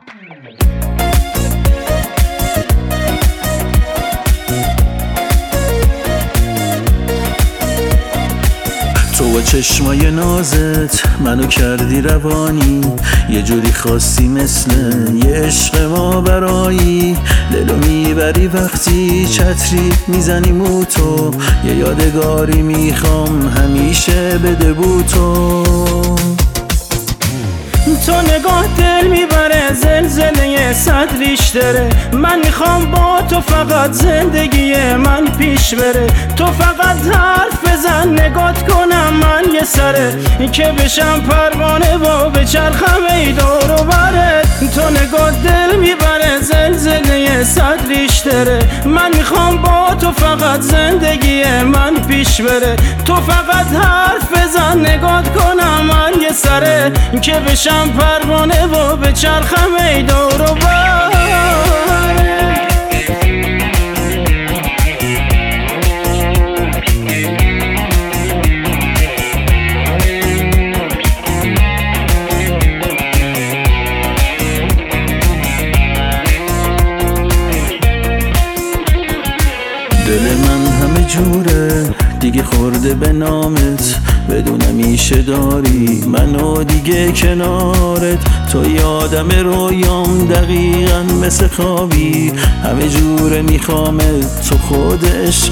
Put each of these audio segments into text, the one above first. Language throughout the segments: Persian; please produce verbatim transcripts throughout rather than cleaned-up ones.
تو با چشمای نازت منو کردی روانی، یه جوری خاصی مثل یه عشق ما برایی. دلو میبری وقتی چتری میزنی موتو، یه یادگاری میخوام همیشه بده بو تو. تو نگاه دل میبره، زلزله صد ریشتره. من میخوام با تو فقط زندگی من پیش بره. تو فقط حرف بزن نگات کنم من یه سره، که بشم پروانه و بچرخم ای دور و بره. تو نگاه دل میبره، زلزله صد ریشتره. من میخوام با تو فقط زندگی من پیش بره. تو فقط حرف بزن نگات کنم من یه سره، که بشم پروانه و بچرخم ای دور و بر. دل من همه جوره دیگه خورده به نامت، بدونم میشه داری منو دیگه کنارت. تو یادم رویام دقیقا مثل خوابی، همه جوره میخوامت تو خود عشق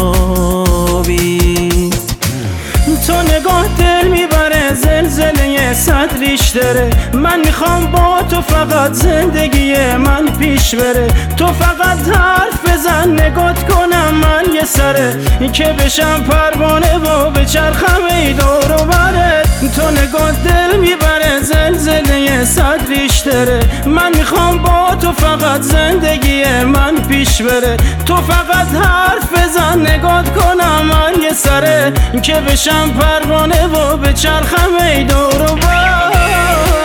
نابی. تو نگاه دل میبره، زلزله صد ریشتره. من میخوام با تو فقط زندگی من پیش بره. تو فقط حرف بزن نگات کنم من یه سره، که بشم پروانه و بچرخم ای دور و بره. تو نگاه دل میبره، زلزله صد ریشتره. من میخوام با تو فقط زندگی من پیش بره. تو فقط حرف بزن نگات کنم من یه سره، که بشم پروانه و بچرخم ای دور و بر.